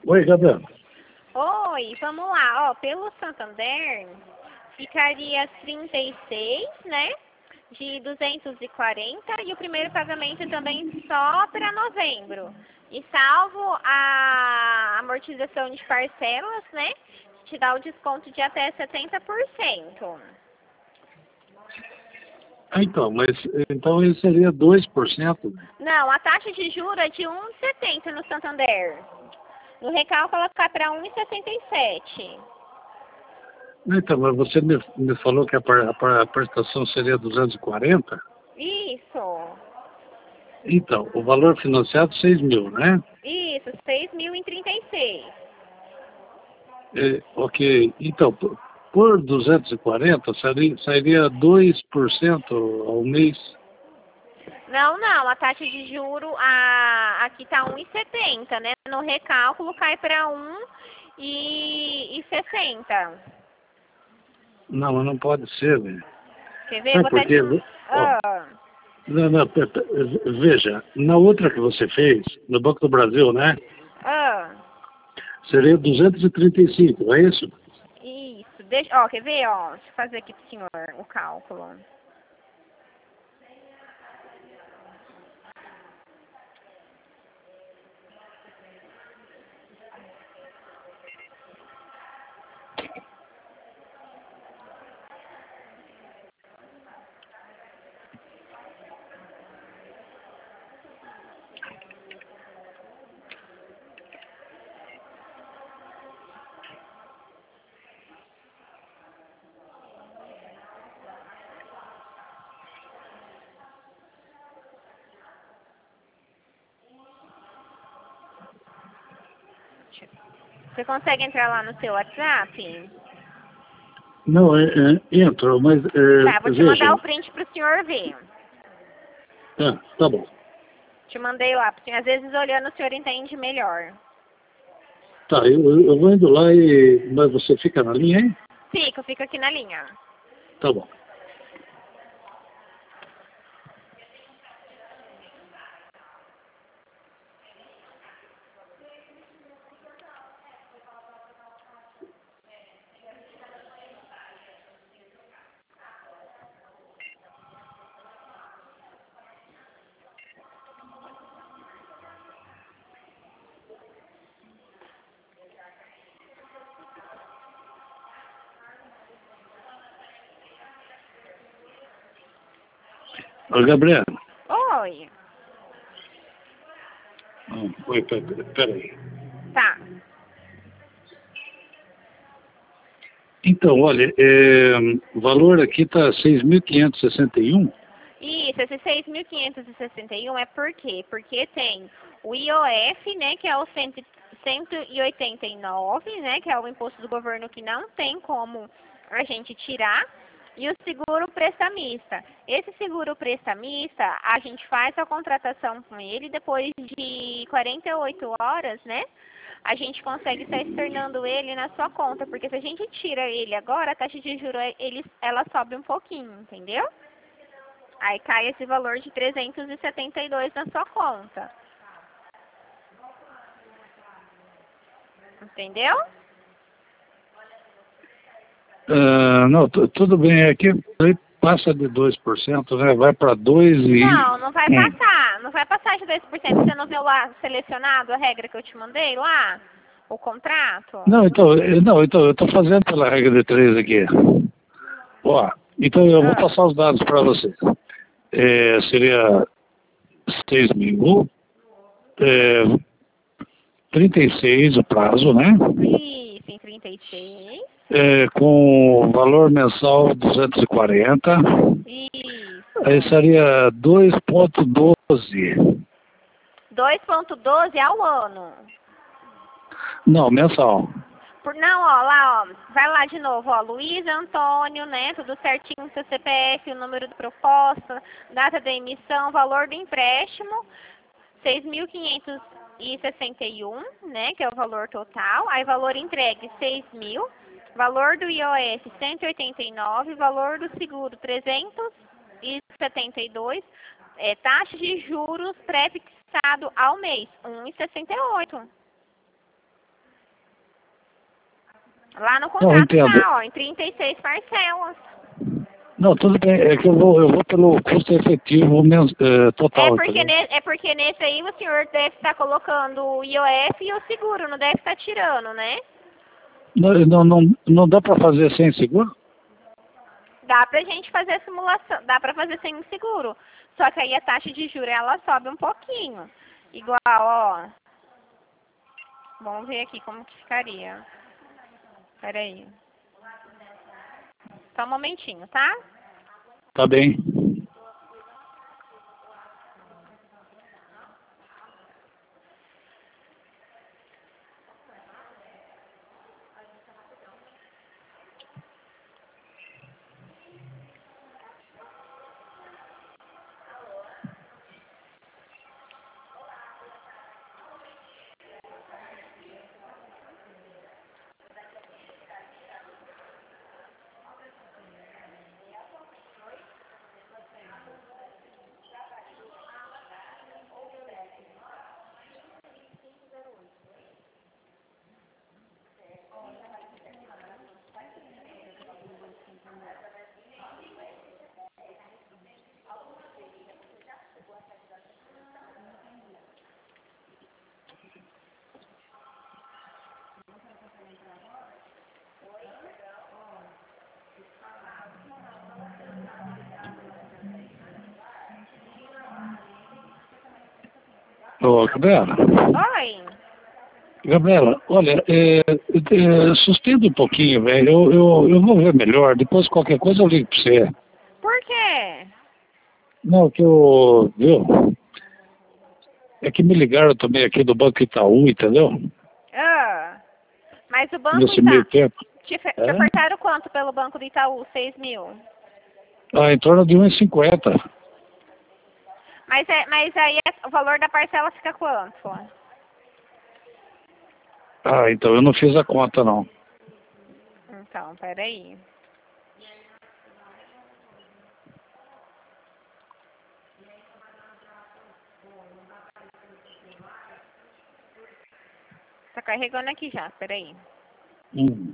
Oi, Gabriel. Oi, vamos lá. Ó, pelo Santander, ficaria 36, né? De 240 e o primeiro pagamento também só para novembro. E salvo a amortização de parcelas, né? Te dá o desconto de até 70%. Então, mas então ele seria 2%. Não, a taxa de juros é de 1,70 no Santander. No recálculo ela cai para 1,67. Então, mas você me falou que a prestação seria 240? Isso. Então, o valor financiado 6 mil, né? Isso, 6.036. Ok. Então, por 240 sairia 2% ao mês. Não, a taxa de juro aqui tá 1,70, né? No recálculo cai para 1,60. Não, mas não pode ser, velho. Quer ver? Sabe Vou por até te... quê? Ó, Ah, não, veja, na outra que você fez, no Banco do Brasil, né? ah, Seria 235, não é isso? isso. Deixa, ó, quer ver? Ó, deixa eu fazer aqui pro senhor o cálculo. Você consegue entrar lá no seu WhatsApp? Não, entro, mas Tá, vou te mandar veja. o print pro senhor ver. Tá bom. Te mandei lá, porque às vezes olhando o senhor entende melhor. Tá, eu vou indo lá mas você fica na linha, hein? Fica aqui na linha. Tá bom. Ô, Gabriel. Oi. Oi, peraí. Tá. Então, olha, o valor aqui está 6.561. Isso, esse 6.561 é por quê? Porque tem o IOF, né, que é o 189, né, que é o imposto do governo que não tem como a gente tirar, e o seguro prestamista. Esse seguro prestamista, a gente faz a contratação com ele depois de 48 horas, né? A gente consegue estar externando ele na sua conta, porque se a gente tira ele agora, a taxa de juros ela sobe um pouquinho, entendeu? Aí cai esse valor de 372 na sua conta. Entendeu? Não, tudo bem, aqui aí passa de 2%, né? Vai para 2 e... Não vai passar. Não vai passar de 2%. Você não viu lá selecionado a regra que eu te mandei lá? O contrato? Não, então eu estou fazendo pela regra de 3 aqui. Ó, então eu vou passar os dados para você. Seria 6 mil, 36 o prazo, né? Isso, em 36. Com valor mensal 240. Isso. Aí seria 2,12. 2,12 ao ano. Não, mensal. Não, ó, lá, ó, vai lá de novo, ó, Luiz Antônio, né, tudo certinho, seu CPF, o número de proposta, data da emissão, valor do empréstimo, 6.561, né, que é o valor total, aí valor entregue, 6.000, valor do IOF, 189, valor do seguro, 372, taxa de juros pré-fixado ao mês, 1,68. Lá no Não, contrato entendo. tá, ó, em 36 parcelas. Não, tudo bem, é que eu vou pelo custo efetivo total, entendeu? É porque nesse aí o senhor deve estar colocando o IOF e o seguro, não deve estar tirando, né? Não dá para fazer sem seguro? Dá pra gente fazer a simulação, dá pra fazer sem seguro. Só que aí a taxa de juros ela sobe um pouquinho. Igual, ó. Vamos ver aqui como que ficaria. Pera aí. Só um momentinho, tá? Tá bem. Ô, Gabriela. Oi. Gabriela, olha, sustenta um pouquinho, velho. Eu vou ver melhor. Depois qualquer coisa eu ligo pra você. Por quê? Não, que eu. Viu? É que me ligaram também aqui do Banco Itaú, entendeu? Ah, mas o banco Nesse meio Itaú. tempo. Te É? ofertaram quanto pelo banco do Itaú? 6.000. Ah, em torno de 1,50. Mas aí o valor da parcela fica quanto? Ah, então eu não fiz a conta, não. Então, peraí. Tá carregando aqui já, peraí. Hum.